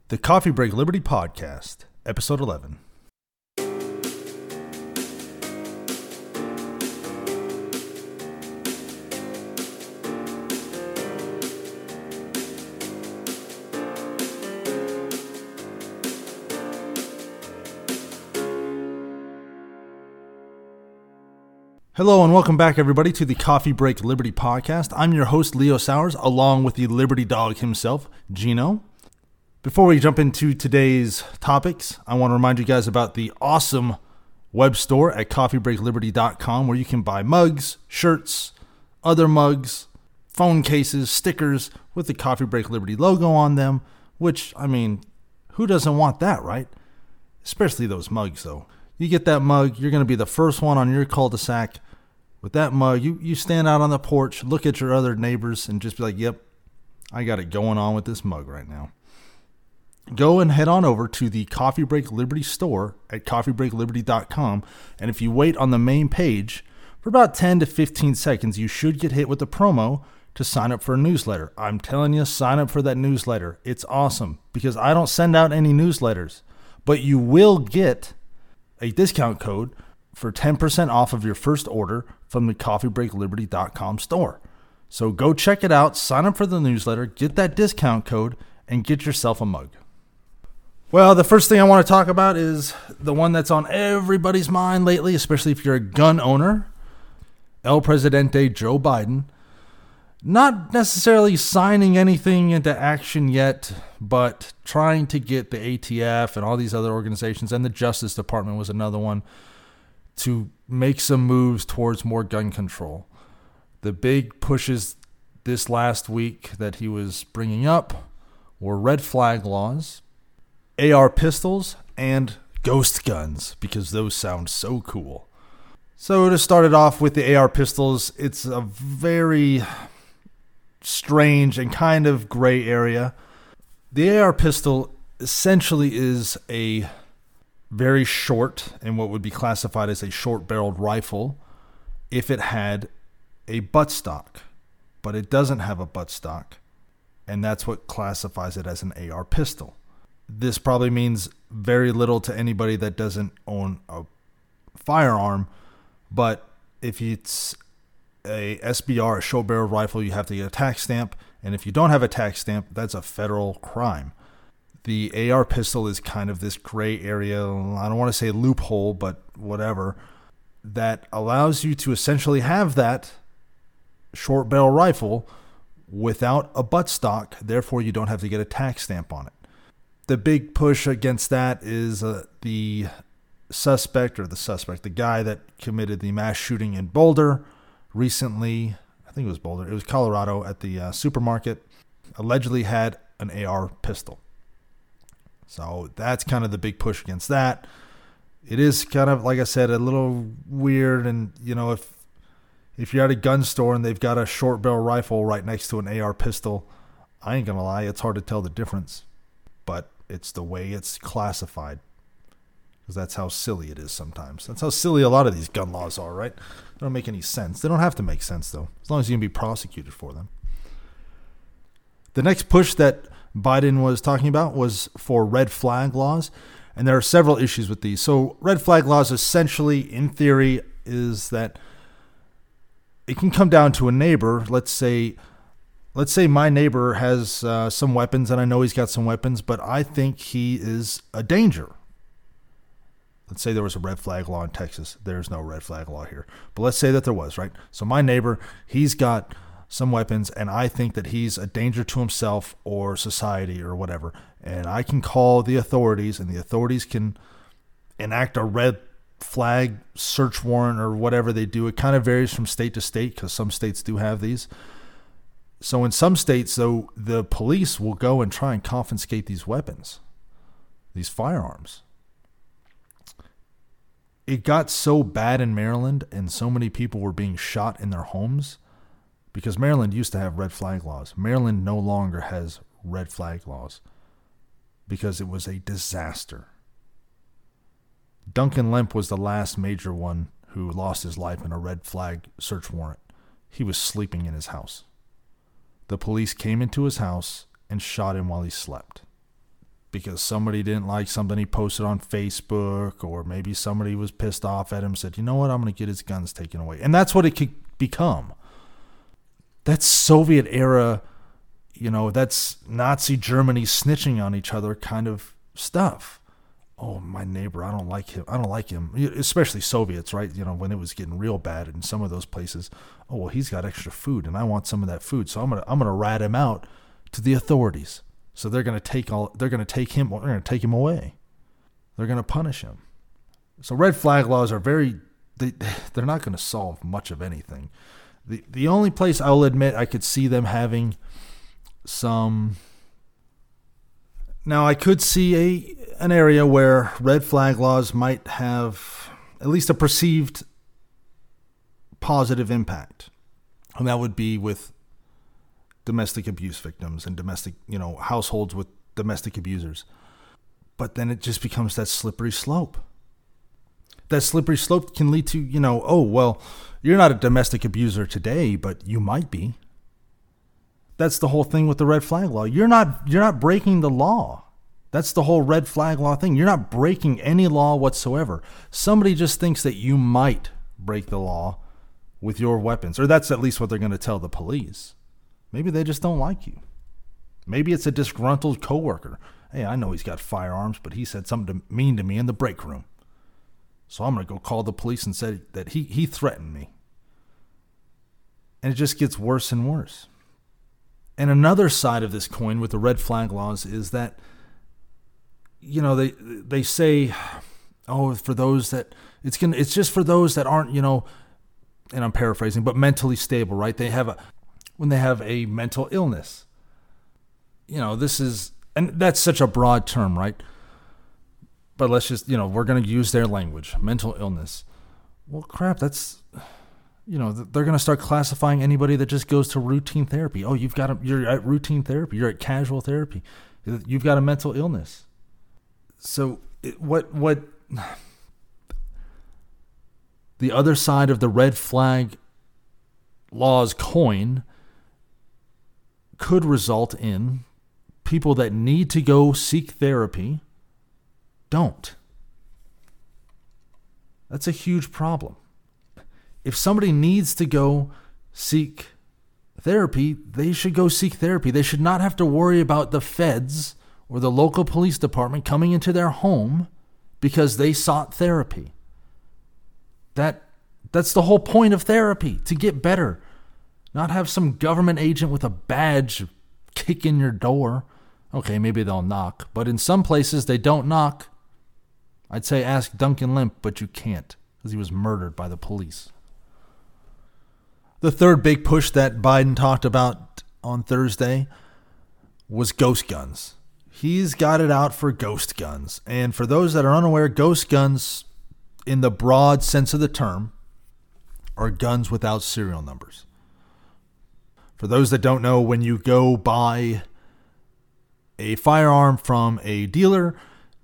The Coffee Break Liberty Podcast, Episode 11. Hello and welcome back, everybody, to the Coffee Break Liberty Podcast. I'm your host, Leo Sowers, along with the Liberty Dog himself, Gino. Before we jump into today's topics, I want to remind you guys about the awesome web store at coffeebreakliberty.com, where you can buy mugs, shirts, other mugs, phone cases, stickers with the Coffee Break Liberty logo on them, which, I mean, who doesn't want that, right? Especially those mugs, though. You get that mug, you're going to be the first one on your cul-de-sac with that mug. You stand out on the porch, look at your other neighbors, and just be like, yep, I got it going on with this mug right now. Go and head on over to the Coffee Break Liberty store at coffeebreakliberty.com, and if you wait on the main page for about 10 to 15 seconds, you should get hit with the promo to sign up for a newsletter. I'm telling you, sign up for that newsletter. It's awesome, because I don't send out any newsletters, but you will get a discount code for 10% off of your first order from the coffeebreakliberty.com store. So go check it out, sign up for the newsletter, get that discount code, and get yourself a mug. Well, the first thing I want to talk about is the one that's on everybody's mind lately, especially if you're a gun owner. El Presidente Joe Biden, not necessarily signing anything into action yet, but trying to get the ATF and all these other organizations, and the Justice Department was another one, to make some moves towards more gun control. The big pushes this last week that he was bringing up were red flag laws, AR pistols, and ghost guns, because those sound so cool. So to start it off with the AR pistols, it's a very strange and kind of gray area. The AR pistol essentially is a very short, and what would be classified as a short-barreled rifle if it had a buttstock, but it doesn't have a buttstock, and that's what classifies it as an AR pistol. This probably means very little to anybody that doesn't own a firearm, but if it's a SBR, a short-barreled rifle, you have to get a tax stamp, and if you don't have a tax stamp, that's a federal crime. The AR pistol is kind of this gray area, I don't want to say loophole, but whatever, that allows you to essentially have that short barrel rifle without a buttstock, therefore you don't have to get a tax stamp on it. The big push against that is the guy that committed the mass shooting in Boulder recently. I think it was Boulder. It was Colorado, at the supermarket. Allegedly had an AR pistol. So that's kind of the big push against that. It is kind of, like I said, a little weird. And, you know, if you're at a gun store and they've got a short barrel rifle right next to an AR pistol, I ain't going to lie, it's hard to tell the difference. But it's the way it's classified, because that's how silly it is sometimes. That's how silly a lot of these gun laws are, right? They don't make any sense. They don't have to make sense, though, as long as you can be prosecuted for them. The next push that Biden was talking about was for red flag laws, and there are several issues with these. So red flag laws essentially, in theory, is that it can come down to a neighbor. Let's say my neighbor has some weapons, and I know he's got some weapons, but I think he is a danger. Let's say there was a red flag law in Texas. There's no red flag law here, but let's say that there was, right? So my neighbor, he's got some weapons, and I think that he's a danger to himself or society or whatever, and I can call the authorities, and the authorities can enact a red flag search warrant or whatever they do. It kind of varies from state to state, because some states do have these. So in some states, though, the police will go and try and confiscate these weapons, these firearms. It got so bad in Maryland, and so many people were being shot in their homes, because Maryland used to have red flag laws. Maryland no longer has red flag laws because it was a disaster. Duncan Lemp was the last major one who lost his life in a red flag search warrant. He was sleeping in his house. The police came into his house and shot him while he slept. because somebody didn't like something he posted on Facebook, or maybe somebody was pissed off at him, said, you know what, I'm going to get his guns taken away. And that's what it could become. That's Soviet era, that's Nazi Germany snitching on each other kind of stuff. Oh, my neighbor, I don't like him, especially Soviets, right? When it was getting real bad in some of those places. Oh, well, he's got extra food and I want some of that food. So I'm going to rat him out to the authorities. So they're going to take him away. They're going to punish him. So red flag laws are they're not going to solve much of anything. The only place I will admit I could see them having some. Now I could see an area where red flag laws might have at least a perceived positive impact. And that would be with domestic abuse victims and households with domestic abusers. But then it just becomes that slippery slope. That slippery slope can lead to, oh, well, you're not a domestic abuser today, but you might be. That's the whole thing with the red flag law. You're not breaking the law. That's the whole red flag law thing. You're not breaking any law whatsoever. Somebody just thinks that you might break the law with your weapons, or that's at least what they're going to tell the police. Maybe they just don't like you. Maybe it's a disgruntled coworker. Hey, I know he's got firearms, but he said something mean to me in the break room. So I'm going to go call the police and say that he threatened me. And it just gets worse and worse. And another side of this coin with the red flag laws is that, they say, oh, for those that it's just for those that aren't, and I'm paraphrasing, but mentally stable, right? When they have a mental illness. And that's such a broad term, right? But let's just, we're going to use their language, mental illness. Well, crap, that's, they're going to start classifying anybody that just goes to routine therapy. Oh, you're at routine therapy. You're at casual therapy. You've got a mental illness. So what the other side of the red flag laws coin could result in people that need to go seek therapy don't. That's a huge problem. If somebody needs to go seek therapy, they should go seek therapy. They should not have to worry about the feds or the local police department coming into their home because they sought therapy. That's the whole point of therapy, to get better. Not have some government agent with a badge kick in your door. Okay, maybe they'll knock, but in some places they don't knock. I'd say ask Duncan Lemp, but you can't because he was murdered by the police. The third big push that Biden talked about on Thursday was ghost guns. He's got it out for ghost guns. And for those that are unaware, ghost guns, in the broad sense of the term, are guns without serial numbers. For those that don't know, when you go buy a firearm from a dealer,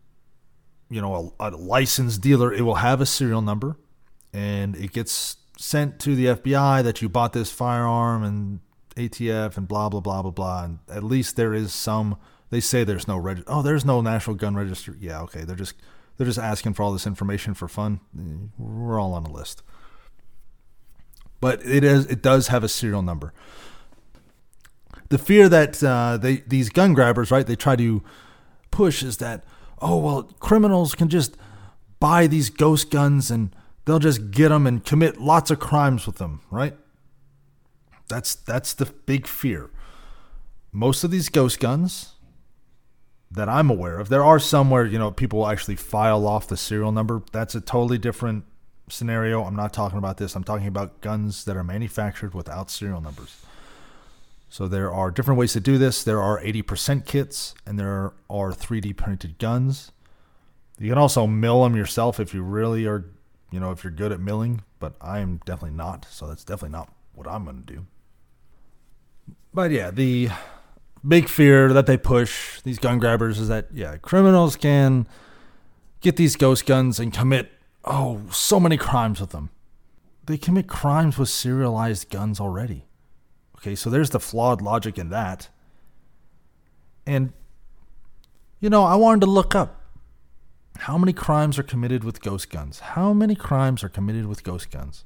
a licensed dealer, it will have a serial number, and it gets sent to the FBI that you bought this firearm and ATF and blah, blah, blah, blah, blah. And at least there is some, they say there's no there's no National Gun Registry. Yeah, okay. They're just asking for all this information for fun. We're all on a list. But it does have a serial number. The fear that these gun grabbers, right, they try to push is that, oh, well, criminals can just buy these ghost guns and they'll just get them and commit lots of crimes with them, right? That's the big fear. Most of these ghost guns that I'm aware of, there are some where, people actually file off the serial number. That's a totally different scenario. I'm not talking about this. I'm talking about guns that are manufactured without serial numbers. So there are different ways to do this. There are 80% kits, and there are 3D printed guns. You can also mill them yourself if you really are, if you're good at milling, but I am definitely not. So that's definitely not what I'm going to do. But yeah, the big fear that they push, these gun grabbers, is that, criminals can get these ghost guns and commit, so many crimes with them. They commit crimes with serialized guns already. Okay, so there's the flawed logic in that. And I wanted to look up how many crimes are committed with ghost guns. How many crimes are committed with ghost guns?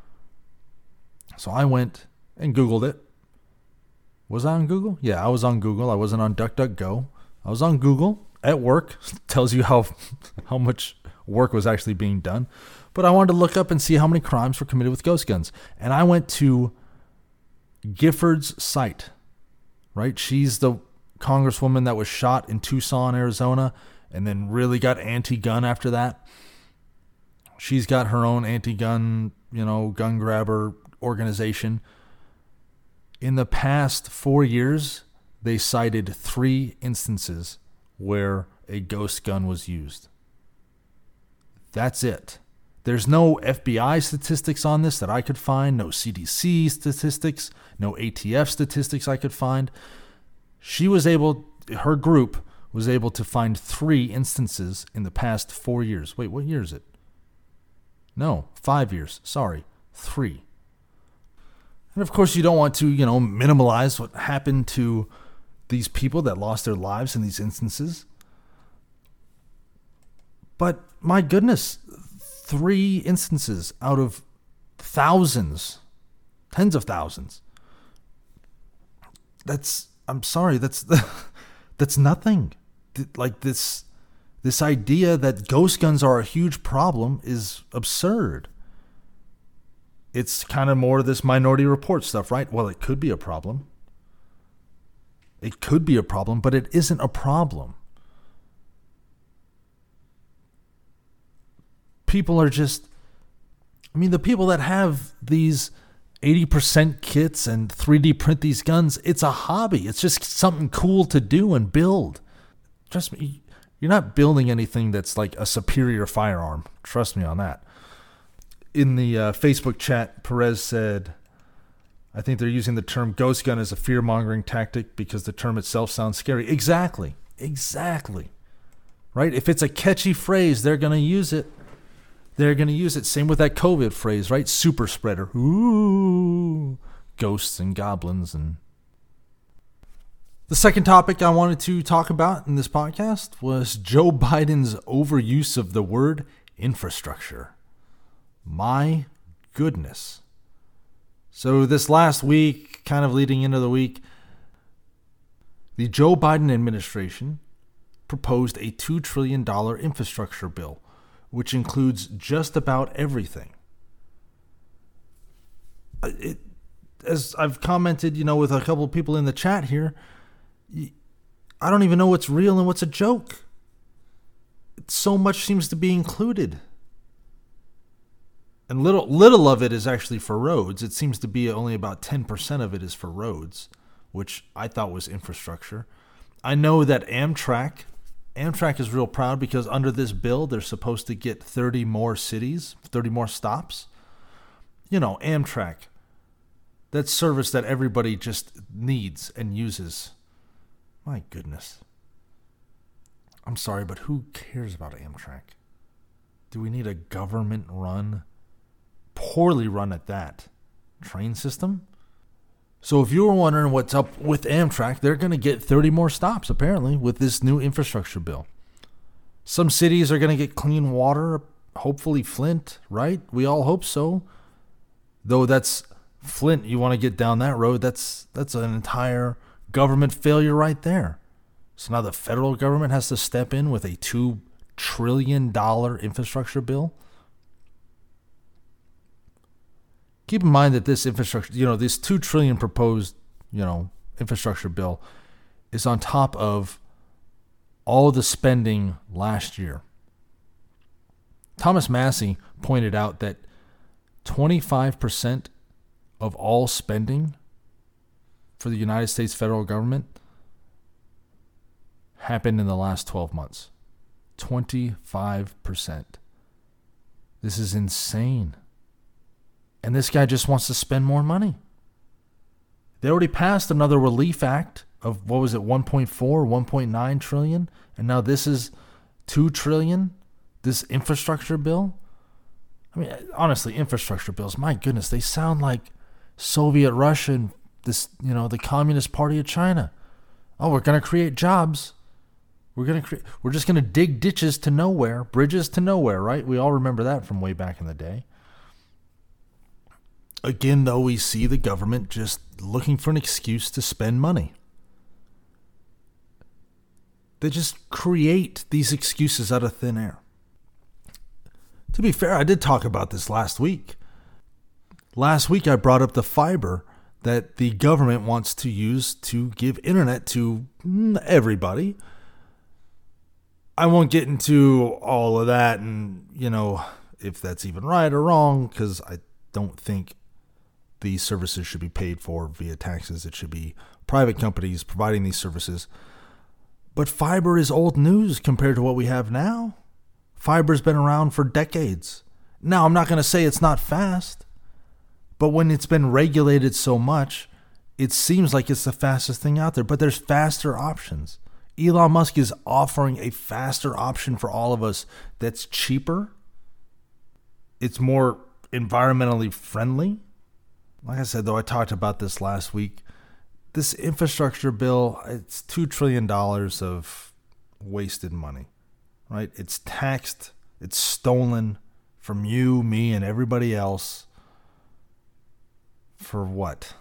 So I went and Googled it. Was I on Google? Yeah, I was on Google. I wasn't on DuckDuckGo. I was on Google at work. Tells you how much work was actually being done. But I wanted to look up and see how many crimes were committed with ghost guns. And I went to Gifford's site, right? She's the congresswoman that was shot in Tucson, Arizona, and then really got anti-gun after that. She's got her own anti-gun, gun grabber organization. In the past 4 years, they cited 3 instances where a ghost gun was used. That's it. There's no FBI statistics on this that I could find, no CDC statistics, no ATF statistics I could find. Her group was able to find 3 instances in the past 4 years. Wait, what year is it? No, 5 years. Sorry, 3. And of course, you don't want to, minimalize what happened to these people that lost their lives in these instances. But my goodness, 3 instances out of thousands, tens of thousands. I'm sorry, that's nothing. Like this idea that ghost guns are a huge problem is absurd. It's kind of more of this Minority Report stuff, right? Well, it could be a problem. It could be a problem, but it isn't a problem. People are the people that have these 80% kits and 3D print these guns, it's a hobby. It's just something cool to do and build. Trust me, you're not building anything that's like a superior firearm. Trust me on that. In the Facebook chat, Perez said, I think they're using the term ghost gun as a fear-mongering tactic because the term itself sounds scary. Exactly. Right? If it's a catchy phrase, they're going to use it. Same with that COVID phrase, right? Super spreader. Ooh. Ghosts and goblins. And the second topic I wanted to talk about in this podcast was Joe Biden's overuse of the word infrastructure. My goodness. So this last week, kind of leading into the week, the Joe Biden administration proposed a $2 trillion infrastructure bill, which includes just about everything. As I've commented, with a couple of people in the chat here, I don't even know what's real and what's a joke. So much seems to be included. And little of it is actually for roads. It seems to be only about 10% of it is for roads, which I thought was infrastructure. I know that Amtrak is real proud because under this bill, they're supposed to get 30 more cities, 30 more stops. Amtrak, that service that everybody just needs and uses. My goodness. I'm sorry, but who cares about Amtrak? Do we need a government-run, poorly run at that, train system? So if you were wondering what's up with Amtrak, they're going to get 30 more stops, apparently, with this new infrastructure bill. Some cities are going to get clean water, hopefully Flint, right? We all hope so. Though that's Flint, you want to get down that road, that's an entire government failure right there. So now the federal government has to step in with a $2 trillion infrastructure bill. Keep in mind that this infrastructure, this $2 trillion proposed, infrastructure bill is on top of all the spending last year. Thomas Massey pointed out that 25% of all spending for the United States federal government happened in the last 12 months. 25%. This is insane. And this guy just wants to spend more money. They already passed another relief act of, 1.4, 1.9 trillion? And now this is 2 trillion? This infrastructure bill? Honestly, infrastructure bills, my goodness, they sound like Soviet Russia and the Communist Party of China. Oh, we're going to create jobs. We're just gonna dig ditches to nowhere, bridges to nowhere, right? We all remember that from way back in the day. Again, though, we see the government just looking for an excuse to spend money. They just create these excuses out of thin air. To be fair, I did talk about this last week. Last week, I brought up the fiber that the government wants to use to give internet to everybody. I won't get into all of that and, if that's even right or wrong, because I don't think these services should be paid for via taxes. It should be private companies providing these services. But fiber is old news compared to what we have now. Fiber's been around for decades. Now, I'm not going to say it's not fast, but when it's been regulated so much, it seems like it's the fastest thing out there. But there's faster options. Elon Musk is offering a faster option for all of us that's cheaper. It's more environmentally friendly. Like I said, though, I talked about this last week. This infrastructure bill, it's $2 trillion of wasted money, right? It's taxed, it's stolen from you, me, and everybody else. For what?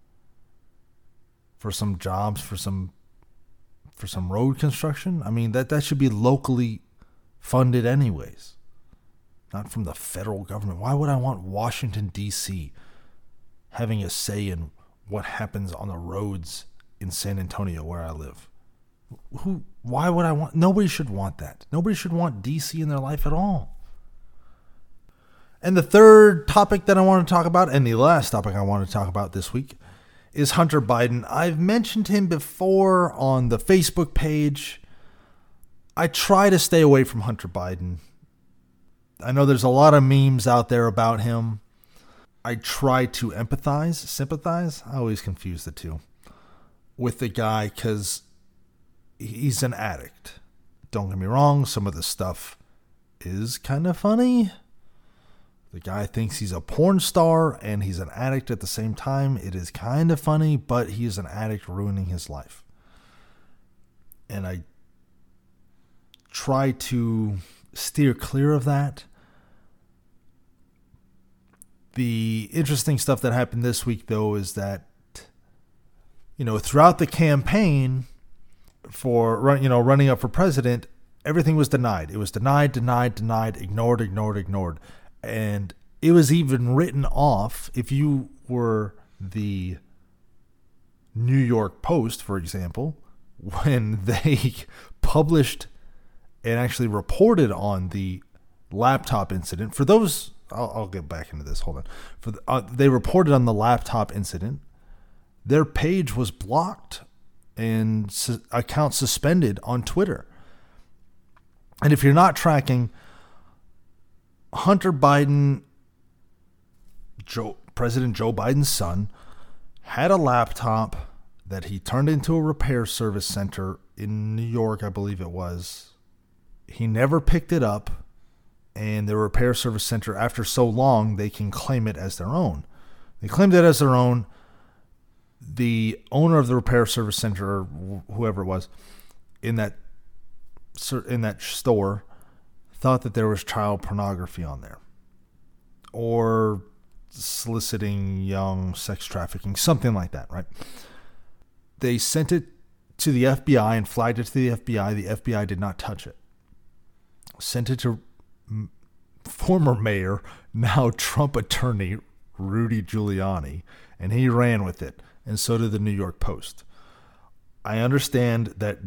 For some jobs, for some road construction? I mean, that should be locally funded anyways, not from the federal government. Why would I want Washington, D.C. having a say in what happens on the roads in San Antonio where I live? Why would I want? Nobody should want that. Nobody should want DC in their life at all. And the third topic that I want to talk about, and the last topic I want to talk about this week, is Hunter Biden. I've mentioned him before on the Facebook page. I try to stay away from Hunter Biden. I know there's a lot of memes out there about him. I try to sympathize. I always confuse the two with the guy because he's an addict. Don't get me wrong. Some of the stuff is kind of funny. The guy thinks he's a porn star and he's an addict at the same time. It is kind of funny, but he is an addict ruining his life. And I try to steer clear of that. The interesting stuff that happened this week, though, is that, throughout the campaign for, running up for president, everything was denied. It was denied, ignored. And it was even written off. If you were the New York Post, for example, when they published and actually reported on the laptop incident, for those... I'll get back into this. Hold on. They reported on the laptop incident. Their page was blocked and account suspended on Twitter. And if you're not tracking, Hunter Biden, President Joe Biden's son, had a laptop that he turned into a repair service center in New York, I believe it was. He never picked it up. And the repair service center, after so long, they can claim it as their own. They claimed it as their own. The owner of the repair service center, or whoever it was, in that store, thought that there was child pornography on there, or soliciting young, sex trafficking, something like that, right? They sent it to the FBI and flagged it to the FBI. The FBI did not touch it. Sent it to former mayor, now Trump attorney, Rudy Giuliani, and he ran with it, and so did the New York Post. I understand that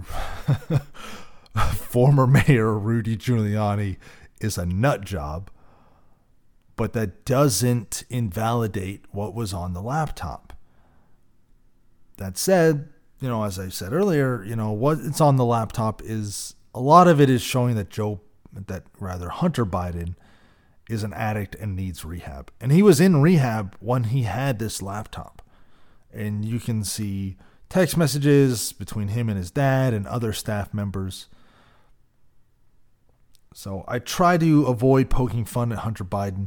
former mayor Rudy Giuliani is a nut job, but that doesn't invalidate what was on the laptop. That said, as I said earlier, what's on the laptop is, a lot of it is showing that Hunter Biden is an addict and needs rehab. And he was in rehab when he had this laptop. And you can see text messages between him and his dad and other staff members. So I try to avoid poking fun at Hunter Biden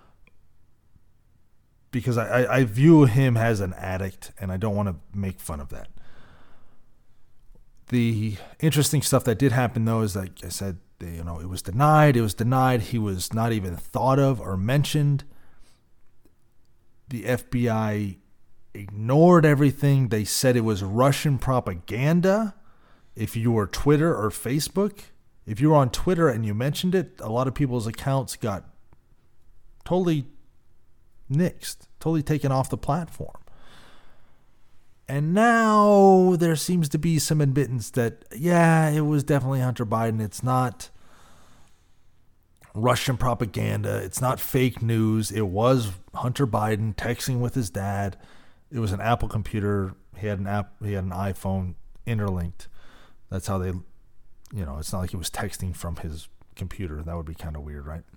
because I view him as an addict and I don't want to make fun of that. The interesting stuff that did happen, though, is like I said, it was denied. It was denied. He was not even thought of or mentioned. The FBI ignored everything. They said it was Russian propaganda. If you were Twitter or Facebook, if you were on Twitter and you mentioned it, a lot of people's accounts got totally nixed, totally taken off the platform. And now there seems to be some admittance that, yeah, it was definitely Hunter Biden. It's not Russian propaganda. It's not fake news. It was Hunter Biden texting with his dad. It was an Apple computer. He had an iPhone interlinked. That's how they, it's not like he was texting from his computer. That would be kind of weird, right?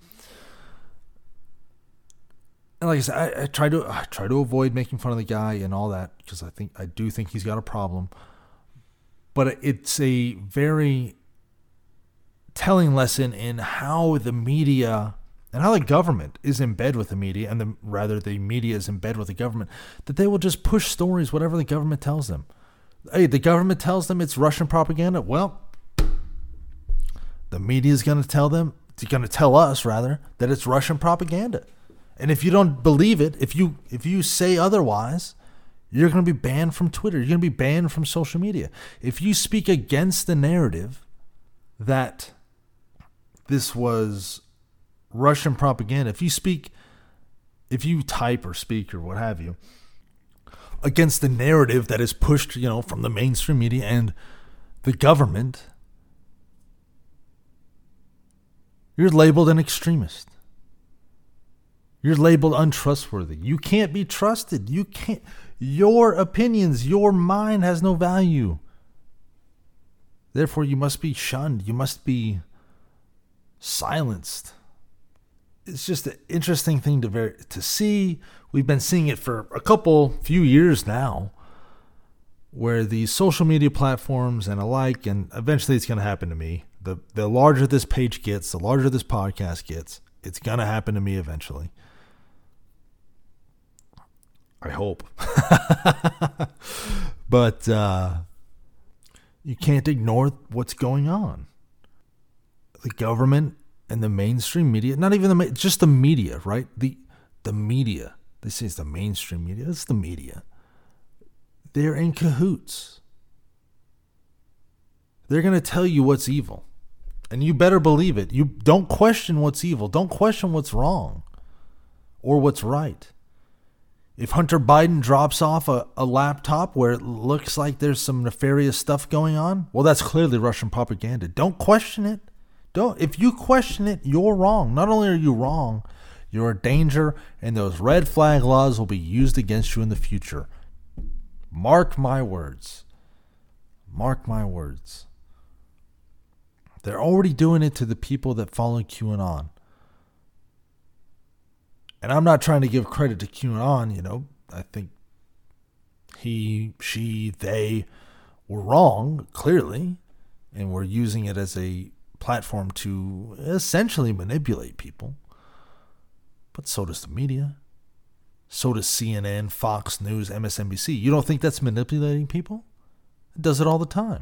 And like I said, I try to avoid making fun of the guy and all that because I do think he's got a problem. But it's a very telling lesson in how the media and how the government is in bed with the media, and the media is in bed with the government, that they will just push stories whatever the government tells them. Hey, the government tells them it's Russian propaganda. Well, the media is going to tell us rather, that it's Russian propaganda. And if you don't believe it, if you say otherwise, you're going to be banned from Twitter. You're going to be banned from social media. If you speak against the narrative that this was Russian propaganda, if you type or speak or what have you, against the narrative that is pushed, from the mainstream media and the government, you're labeled an extremist. You're labeled untrustworthy. You can't be trusted. Your opinions, your mind has no value. Therefore, you must be shunned. You must be silenced. It's just an interesting thing to see. We've been seeing it for few years now, where these social media platforms and alike, and eventually it's going to happen to me. The larger this page gets, the larger this podcast gets, it's going to happen to me eventually. I hope. But you can't ignore what's going on. The government and the mainstream media, not even just the media, right? The media. They say it's the mainstream media. It's the media. They're in cahoots. They're going to tell you what's evil. And you better believe it. You don't question what's evil. Don't question what's wrong or what's right. If Hunter Biden drops off a laptop where it looks like there's some nefarious stuff going on, well, that's clearly Russian propaganda. Don't question it. If you question it, you're wrong. Not only are you wrong, you're a danger, and those red flag laws will be used against you in the future. Mark my words. Mark my words. They're already doing it to the people that follow QAnon. And I'm not trying to give credit to QAnon, I think he, she, they were wrong, clearly, and were using it as a platform to essentially manipulate people. But so does the media. So does CNN, Fox News, MSNBC. You don't think that's manipulating people? It does it all the time.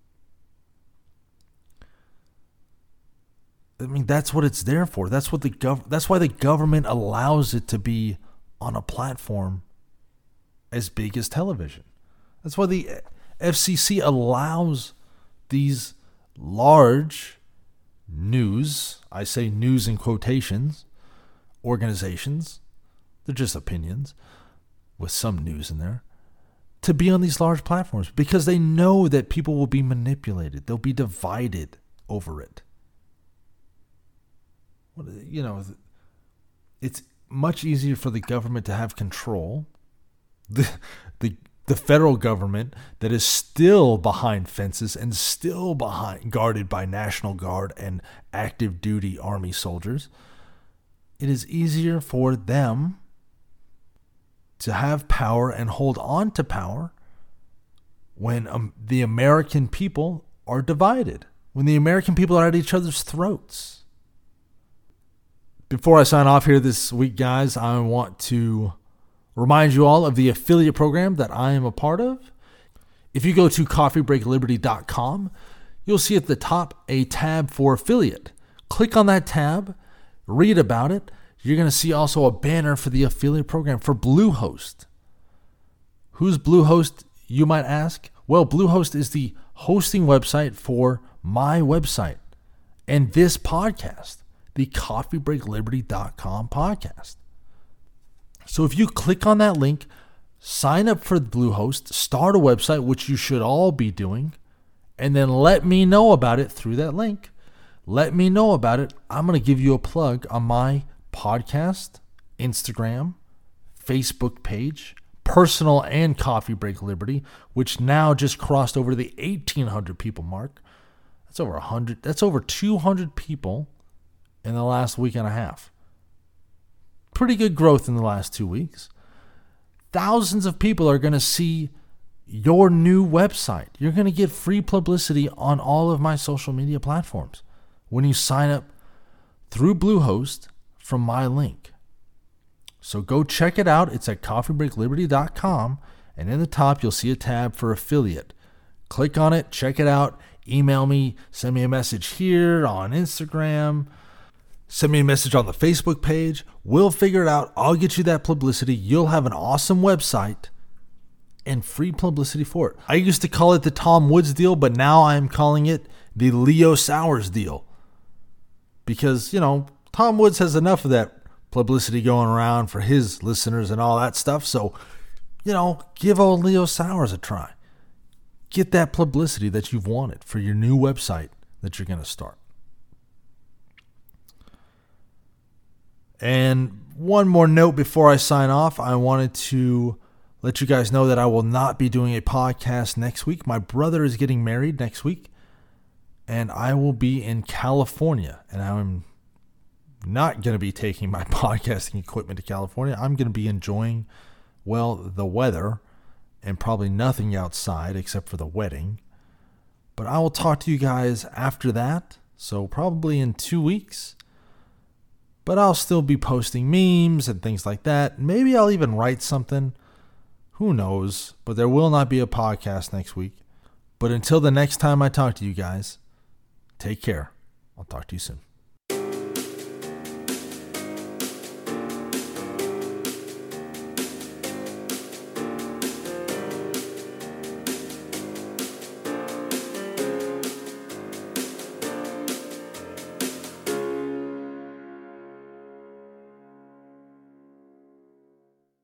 I mean, that's what it's there for. That's why the government allows it to be on a platform as big as television. That's why the FCC allows these large news, I say news in quotations, organizations, they're just opinions with some news in there, to be on these large platforms because they know that people will be manipulated. They'll be divided over it. It's much easier for the government to have control. The federal government that is still behind fences and still guarded by National Guard and active duty Army soldiers. It is easier for them to have power and hold on to power when the American people are divided, when the American people are at each other's throats. Before I sign off here this week, guys, I want to remind you all of the affiliate program that I am a part of. If you go to coffeebreakliberty.com, you'll see at the top a tab for affiliate. Click on that tab, read about it. You're going to see also a banner for the affiliate program for Bluehost. Who's Bluehost, you might ask? Well, Bluehost is the hosting website for my website and this podcast, the coffeebreakliberty.com podcast. So if you click on that link, sign up for Bluehost, start a website, which you should all be doing, and then let me know about it through that link. Let me know about it. I'm going to give you a plug on my podcast, Instagram, Facebook page, personal and Coffee Break Liberty, which now just crossed over the 1,800 people mark. That's over 100. That's over 200 people in the last week and a half. Pretty good growth in the last 2 weeks. Thousands of people are going to see your new website. You're going to get free publicity on all of my social media platforms when you sign up through Bluehost from my link. So go check it out. It's at coffeebreakliberty.com, and in the top you'll see a tab for affiliate. Click on it, check it out, email me, send me a message here on Instagram, send me a message on the Facebook page. We'll figure it out. I'll get you that publicity. You'll have an awesome website and free publicity for it. I used to call it the Tom Woods deal, but now I'm calling it the Leo Sowers deal. Because, Tom Woods has enough of that publicity going around for his listeners and all that stuff. So, give old Leo Sowers a try. Get that publicity that you've wanted for your new website that you're going to start. And one more note before I sign off, I wanted to let you guys know that I will not be doing a podcast next week. My brother is getting married next week, and I will be in California, and I'm not going to be taking my podcasting equipment to California. I'm going to be enjoying, the weather and probably nothing outside except for the wedding. But I will talk to you guys after that, so probably in 2 weeks. But I'll still be posting memes and things like that. Maybe I'll even write something. Who knows? But there will not be a podcast next week. But until the next time I talk to you guys, take care. I'll talk to you soon.